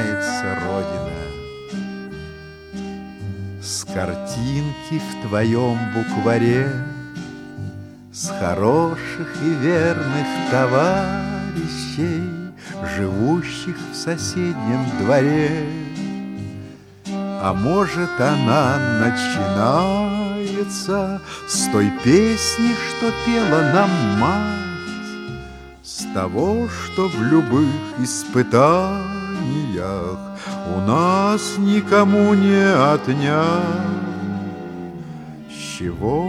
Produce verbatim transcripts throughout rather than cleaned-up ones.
начинается Родина. С картинки в твоем букваре, с хороших и верных товарищей, живущих в соседнем дворе. А может, она начинается с той песни, что пела нам мать, с того, что в любых испытаниях у нас никому не отнять. С чего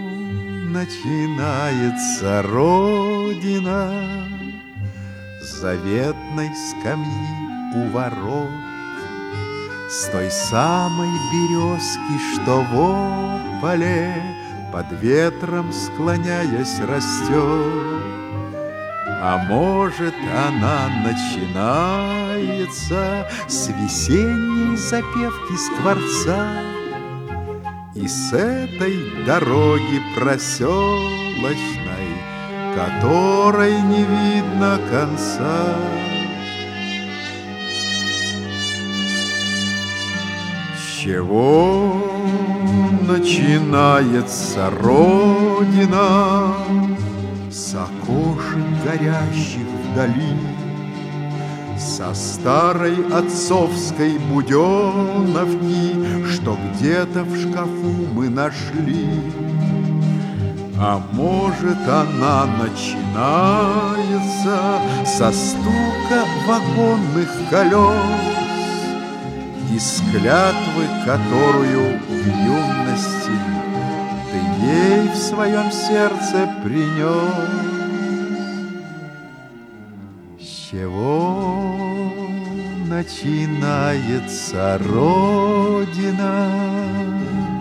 начинается Родина? С заветной скамьи у ворот, с той самой березки, что в ополе под ветром склоняясь растет. А может, она начинается с весенней запевки скворца и с этой дороги проселочной, которой не видно конца. С чего начинается Родина? С окошек горящих вдали, со старой отцовской буденовки, что где-то в шкафу мы нашли. А может, она начинается со стука вагонных колес и с клятвы, которую в юности ты ей в своем сердце принес. С чего начинается Родина?